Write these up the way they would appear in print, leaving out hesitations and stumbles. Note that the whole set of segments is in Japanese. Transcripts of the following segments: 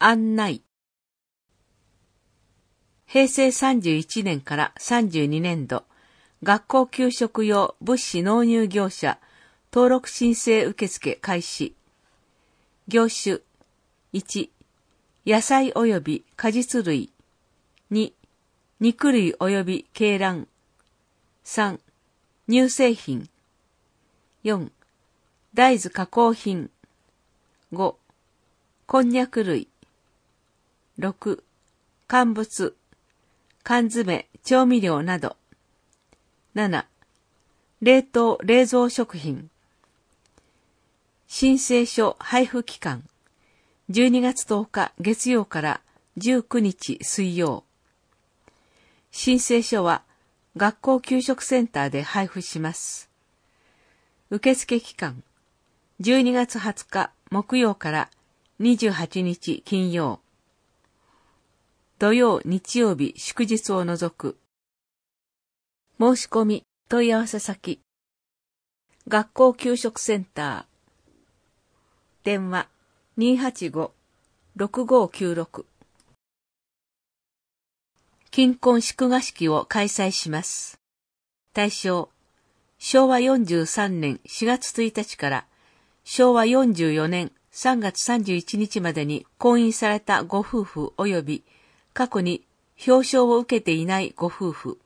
案内。平成31年から32年度、学校給食用物資納入業者登録申請受付開始。業種1、野菜及び果実類。2、肉類及び鶏卵。3、乳製品。4、大豆加工品。5、こんにゃく類。6、乾物、缶詰、調味料など。7、冷凍冷蔵食品。申請書配布期間、12月10日月曜から19日水曜。申請書は学校給食センターで配布します。受付期間、12月20日木曜から28日金曜。土曜、日曜日、祝日を除く。申し込み、問い合わせ先。学校給食センター。電話 285-6596。金婚祝賀式を開催します。対象、昭和43年4月1日から昭和44年3月31日までに婚姻されたご夫婦及び過去に表彰を受けていないご夫婦。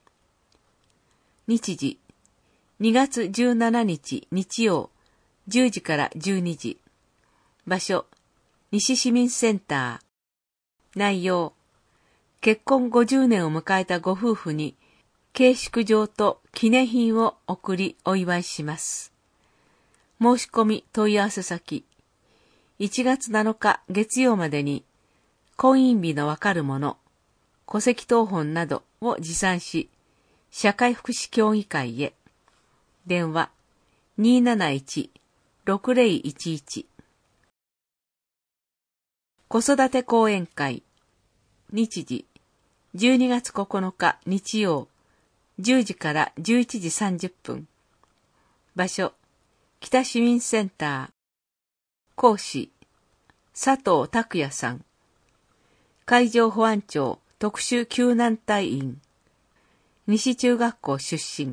日時、2月17日日曜、10時から12時。場所、西市民センター。内容、結婚50年を迎えたご夫婦に、慶祝状と記念品を贈りお祝いします。申し込み問い合わせ先、1月7日月曜までに、婚姻日のわかるもの、戸籍謄本などを持参し、社会福祉協議会へ。電話 271-6011。子育て講演会。日時、12月9日日曜、10時から11時30分。場所、北市民センター。講師、佐藤拓也さん。海上保安庁特殊救難隊員。西中学校出身。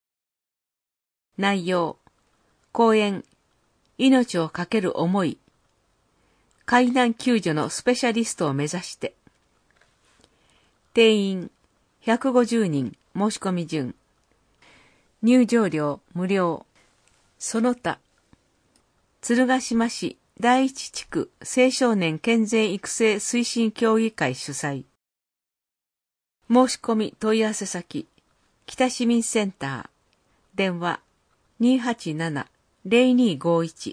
内容、講演、命をかける思い。海難救助のスペシャリストを目指して。定員150人申し込み順。入場料無料。その他、鶴ヶ島市第一地区青少年健全育成推進協議会主催。申し込み問い合わせ先、北市民センター。電話 287-0251。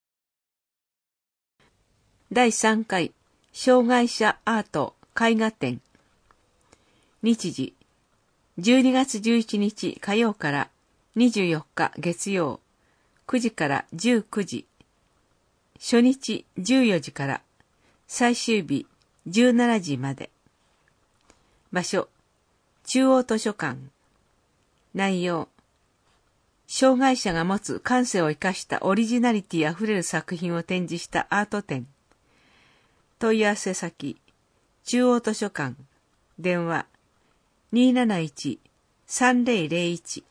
第3回障害者アート絵画展。日時、12月11日火曜から24日月曜、9時から19時。初日14時から最終日17時まで。場所、中央図書館。内容、障害者が持つ感性を生かしたオリジナリティあふれる作品を展示したアート展。問い合わせ先、中央図書館。電話 271-3001。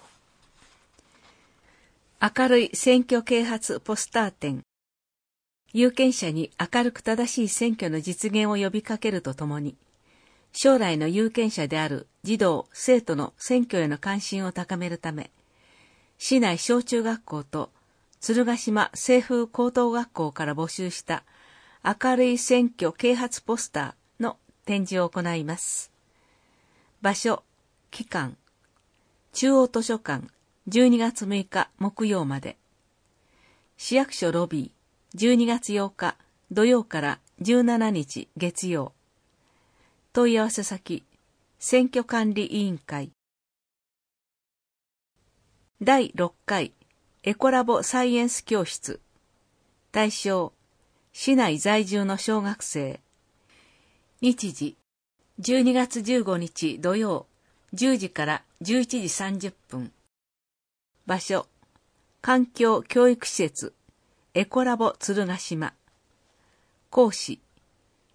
明るい選挙啓発ポスター展。有権者に明るく正しい選挙の実現を呼びかけるとともに、将来の有権者である児童・生徒の選挙への関心を高めるため、市内小中学校と鶴ヶ島清風高等学校から募集した明るい選挙啓発ポスターの展示を行います。場所、期間、中央図書館12月6日木曜まで。市役所ロビー12月8日土曜から17日月曜。問い合わせ先、選挙管理委員会。第6回エコラボサイエンス教室。対象、市内在住の小学生。日時、12月15日土曜、10時から11時30分。場所、環境教育施設、エコラボ鶴ヶ島。講師、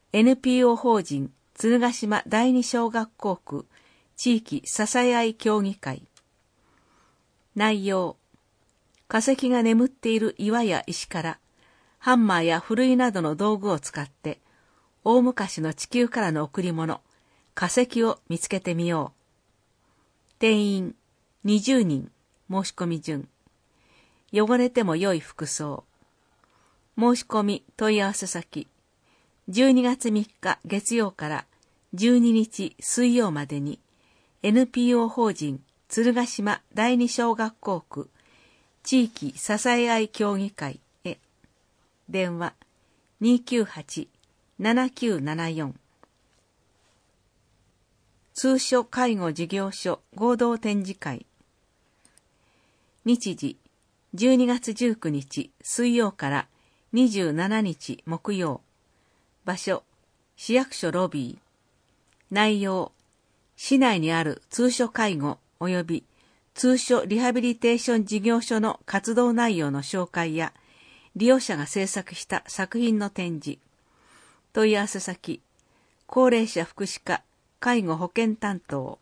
NPO 法人鶴ヶ島第二小学校区地域支え合い協議会。内容、化石が眠っている岩や石からハンマーやふるいなどの道具を使って大昔の地球からの贈り物、化石を見つけてみよう。定員20人、申し込み順。汚れても良い服装。申し込み問い合わせ先。12月3日月曜から12日水曜までに NPO 法人鶴ヶ島第二小学校区地域支え合い協議会へ。電話 298-7974。通所介護事業所合同展示会。日時12月19日水曜から27日木曜。場所市役所ロビー。内容、市内にある通所介護及び通所リハビリテーション事業所の活動内容の紹介や利用者が制作した作品の展示。問い合わせ先、高齢者福祉課介護保健担当。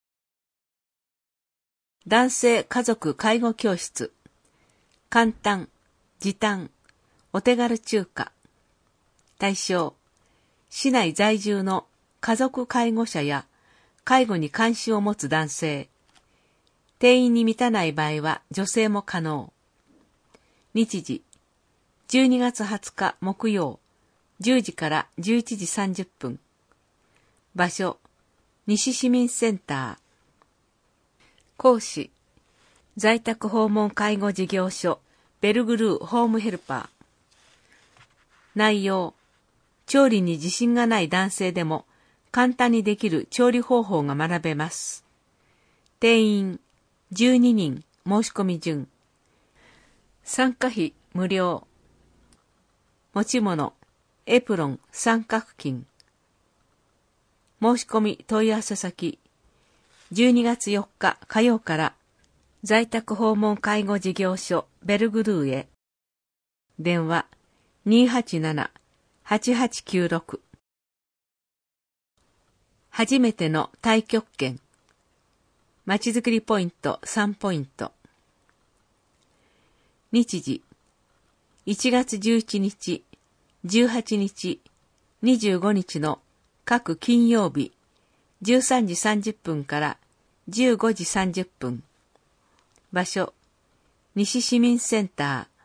男性家族介護教室。簡単、時短、お手軽中華。対象、市内在住の家族介護者や介護に関心を持つ男性。定員に満たない場合は女性も可能。日時、12月20日木曜、10時から11時30分。場所、西市民センター。講師、在宅訪問介護事業所ベルグルーホームヘルパー。内容、調理に自信がない男性でも簡単にできる調理方法が学べます。定員12人、申し込み順。参加費無料。持ち物、エプロン、三角巾。申し込み問い合わせ先、12月4日火曜から在宅訪問介護事業所ベルグルーへ。電話287-8896。初めての太極拳。まちづくりポイント3ポイント。日時、1月11日、18日、25日の各金曜日、13時30分から15時30分。場所、西市民センター。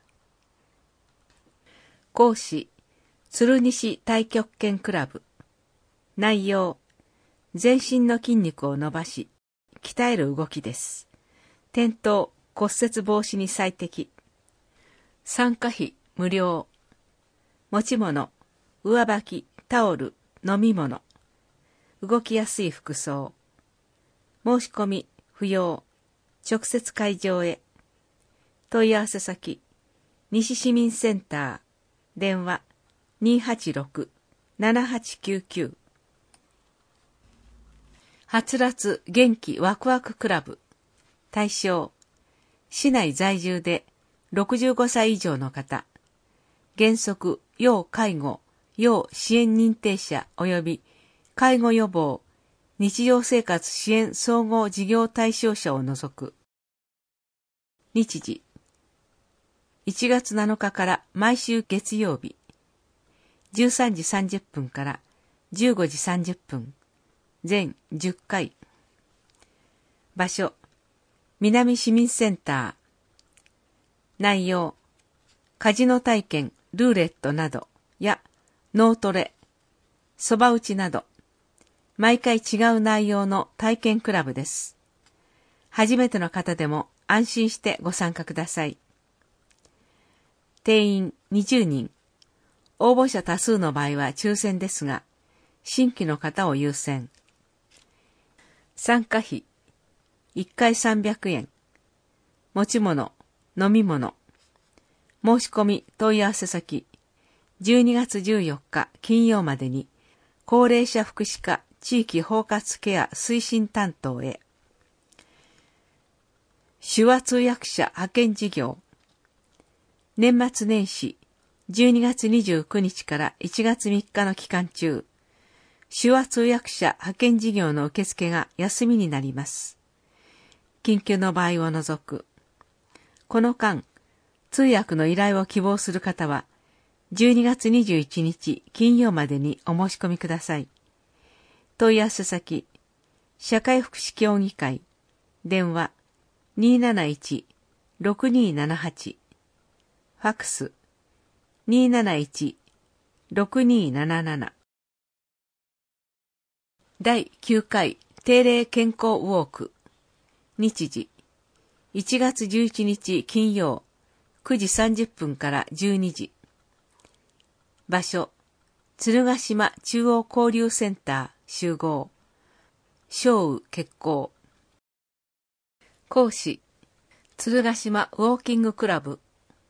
講師、鶴西太極拳クラブ。内容、全身の筋肉を伸ばし、鍛える動きです。転倒、骨折防止に最適。参加費無料。持ち物、上履き、タオル、飲み物。動きやすい服装。申し込み不要。直接会場へ。問い合わせ先、西市民センター。電話286-7899。はつらつ元気ワクワククラブ。対象、市内在住で65歳以上の方。原則、要介護、要支援認定者及び介護予防、日常生活支援総合事業対象者を除く。日時、1月7日から毎週月曜日、13時30分から15時30分、全10回。場所、南市民センター。内容、カジノ体験、ルーレットなどや脳トレ、そば打ちなど、毎回違う内容の体験クラブです。初めての方でも安心してご参加ください。定員20人。応募者多数の場合は抽選ですが、新規の方を優先。参加費、1回300円。持ち物、飲み物。申し込み問い合わせ先、12月14日金曜までに、高齢者福祉課地域包括ケア推進担当へ。手話通訳者派遣事業。年末年始、 12月29日から1月3日の期間中、手話通訳者派遣事業の受付が休みになります。緊急の場合を除く。この間、通訳の依頼を希望する方は、12月21日金曜までにお申し込みください。問い合わせ先、社会福祉協議会、電話 271-6278、ファックス 271-6277。第9回定例健康ウォーク。日時、1月11日金曜、9時30分から12時。場所、鶴ヶ島中央交流センター集合。小雨決行。講師、鶴ヶ島ウォーキングクラブ。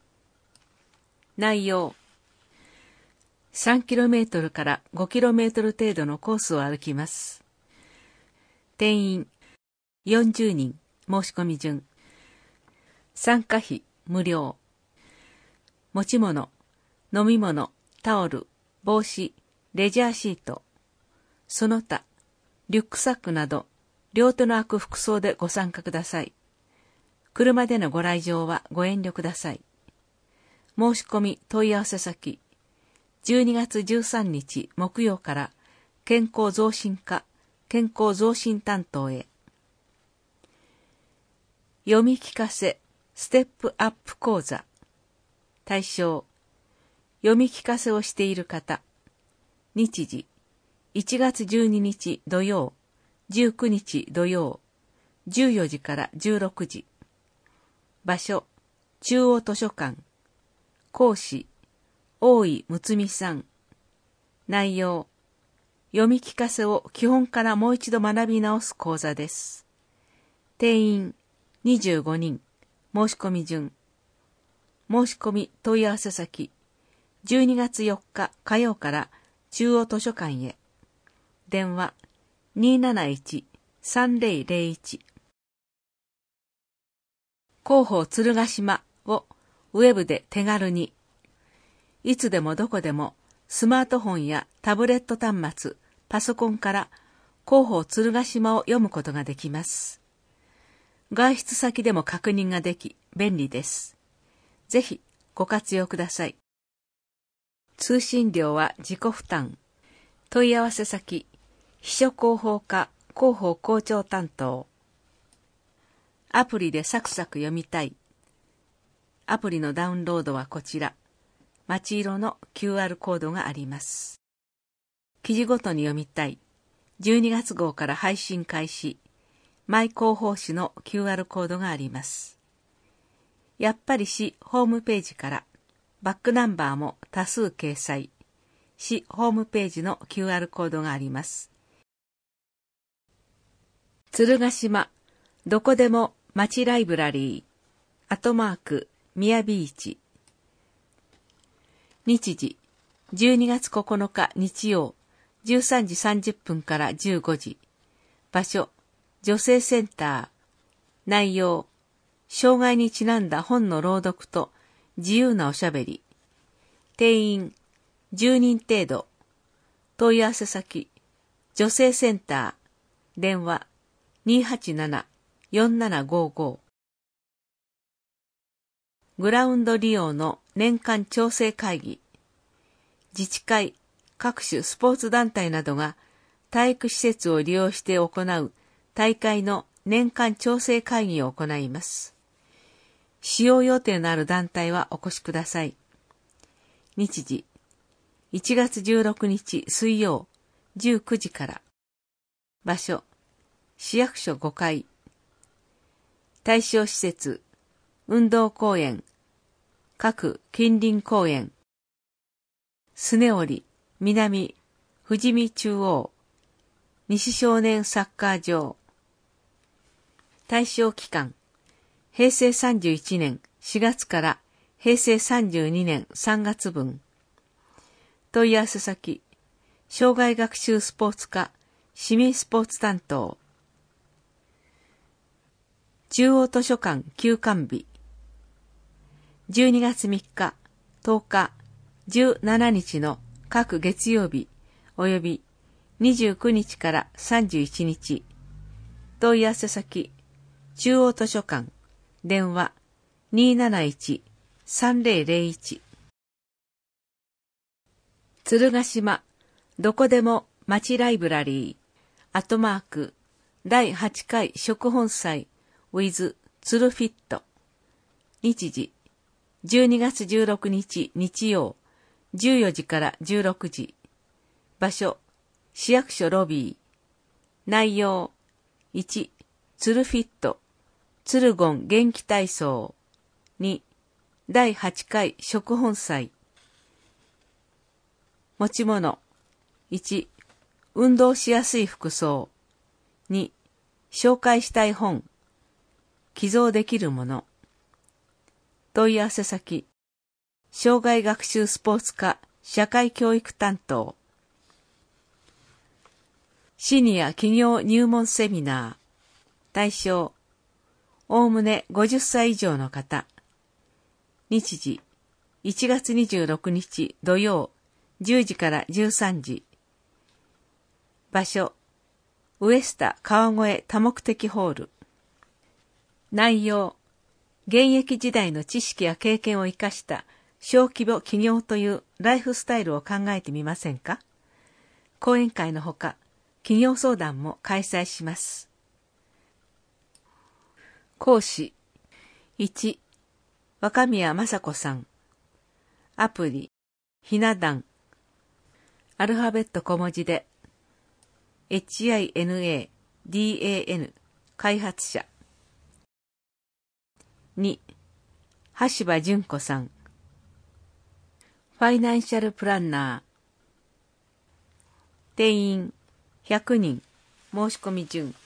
内容、3km から 5km 程度のコースを歩きます。定員、40人、申し込み順。参加費、無料。持ち物、飲み物、タオル、帽子、レジャーシート、その他、リュックサックなど、両手の空く服装でご参加ください。車でのご来場はご遠慮ください。申し込み問い合わせ先、12月13日木曜から健康増進課健康増進担当へ。読み聞かせステップアップ講座。対象、読み聞かせをしている方。日時、1月12日土曜、19日土曜、14時から16時。場所、中央図書館。講師、大井睦美さん。内容、読み聞かせを基本からもう一度学び直す講座です。定員25人、申し込み順。申し込み問い合わせ先、12月4日火曜から中央図書館へ。電話 271-3001。広報鶴ヶ島をウェブで手軽に、いつでもどこでもスマートフォンやタブレット端末、パソコンから広報鶴ヶ島を読むことができます。外出先でも確認ができ便利です。ぜひご活用ください。通信料は自己負担。問い合わせ先、秘書広報課広報校長担当。アプリでサクサク読みたい。アプリのダウンロードはこちら。町色の QR コードがあります。記事ごとに読みたい。12月号から配信開始。マイ広報誌の QR コードがあります。やっぱり市ホームページからバックナンバーも多数掲載。市ホームページの QR コードがあります。鶴ヶ島どこでも町ライブラリーミヤビーチ。日時12月9日日曜13時30分から15時。場所女性センター。内容障害にちなんだ本の朗読と自由なおしゃべり。定員10人程度。問い合わせ先女性センター。電話 287-4755。グラウンド利用の年間調整会議。自治会、各種スポーツ団体などが体育施設を利用して行う大会の年間調整会議を行います。使用予定のある団体はお越しください。日時、1月16日水曜19時から。場所、市役所5階。対象施設、運動公園、各近隣公園、スネオリ、南、富士見中央、西少年サッカー場。対象期間、平成31年4月から平成32年3月分。問い合わせ先、障害学習スポーツ課、市民スポーツ担当。中央図書館休館日。12月3日、10日、 17日の各月曜日及び29日から31日、問い合わせ先、中央図書館、電話 271-3001。鶴ヶ島どこでも町ライブラリー第8回食本祭 with 鶴フィット。日時12月16日日曜14時から16時。場所市役所ロビー。内容1、鶴フィット鶴言元気体操。2、第8回食本祭。持ち物1、運動しやすい服装。2、紹介したい本。寄贈できるもの。問い合わせ先、障害学習スポーツ科社会教育担当。シニア企業入門セミナー。対象、おおむね50歳以上の方。日時、1月26日土曜、10時から13時。場所、ウエスタ川越多目的ホール。内容、現役時代の知識や経験を生かした小規模起業というライフスタイルを考えてみませんか？講演会のほか、企業相談も開催します。講師1、若宮雅子さん。アプリひな壇。アルファベット小文字で HINADAN 開発者。2、橋場純子さん。ファイナンシャルプランナー。定員100人。申し込み順。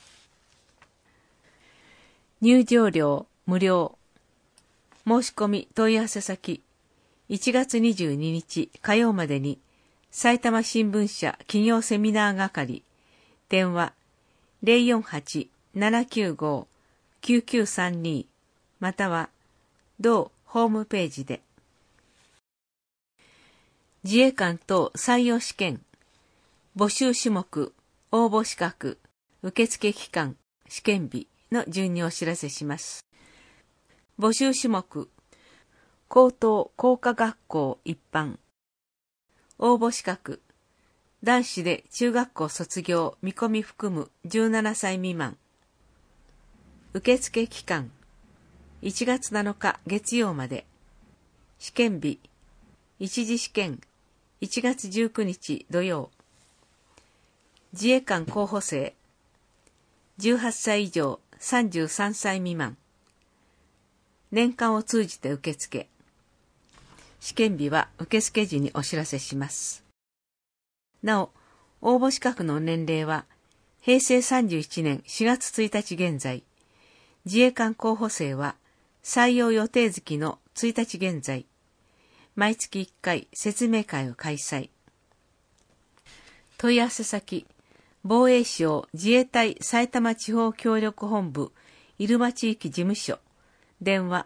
入場料無料。申し込み問い合わせ先、1月22日火曜までに埼玉新聞社企業セミナー係、電話 048-795-9932 または同ホームページで。自衛官等採用試験、募集種目、応募資格、受付期間、試験日の順にお知らせします。募集種目、高等工科学校一般。応募資格、男子で中学校卒業見込み含む17歳未満。受付期間、1月7日月曜まで。試験日、一次試験、1月19日土曜。自衛官候補生、18歳以上33歳未満。年間を通じて受付。試験日は受付時にお知らせします。なお、応募資格の年齢は、平成31年4月1日現在、自衛官候補生は採用予定月の1日現在、毎月1回説明会を開催。問い合わせ先、防衛省自衛隊埼玉地方協力本部入間地域事務所、電話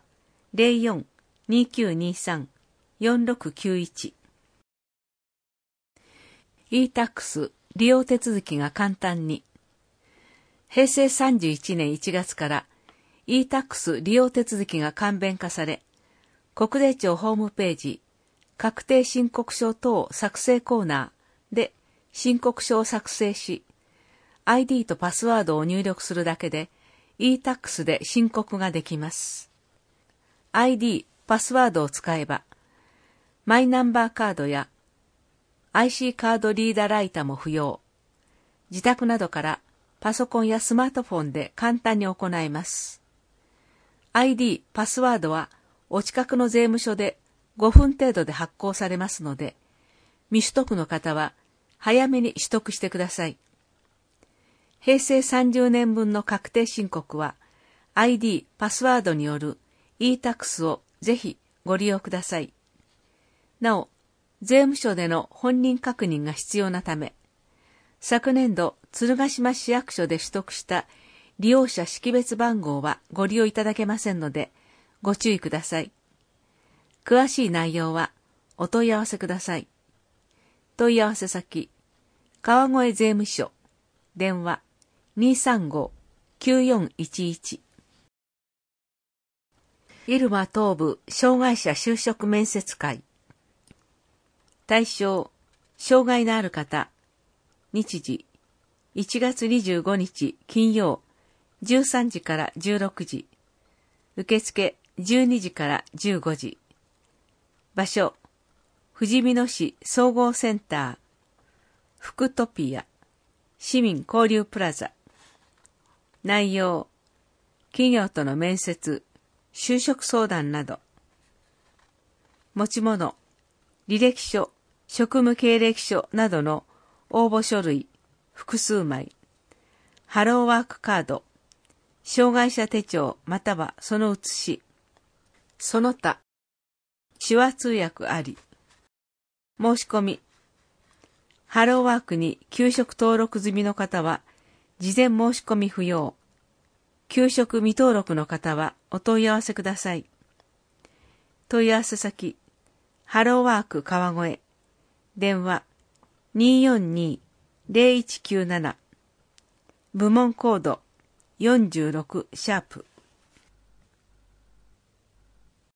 04-2923-4691。e-tax 利用手続きが簡単に。平成31年1月から e-tax 利用手続きが簡便化され、国税庁ホームページ、確定申告書等作成コーナーで申告書を作成し、ID とパスワードを入力するだけで e-tax で申告ができます。ID、パスワードを使えば、マイナンバーカードや IC カードリーダーライターも不要。自宅などからパソコンやスマートフォンで簡単に行えます。ID、パスワードはお近くの税務署で5分程度で発行されますので、未取得の方は早めに取得してください。平成30年分の確定申告は ID、パスワードによる e-tax をぜひご利用ください。なお、税務署での本人確認が必要なため、昨年度鶴ヶ島市役所で取得した利用者識別番号はご利用いただけませんので、ご注意ください。詳しい内容はお問い合わせください。問い合わせ先、川越税務署、電話 235-9411。入間東部障害者就職面接会。対象、障害のある方。日時、1月25日金曜、13時から16時。受付、12時から15時。場所、富士見野市総合センター、フクトピア、市民交流プラザ。内容、企業との面接、就職相談など。持ち物、履歴書、職務経歴書などの応募書類、複数枚。ハローワークカード、障害者手帳またはその写し。その他、手話通訳あり。申し込み。ハローワークに給食登録済みの方は、事前申し込み不要。給食未登録の方はお問い合わせください。問い合わせ先、ハローワーク川越。電話、242-0197。部門コード、46#。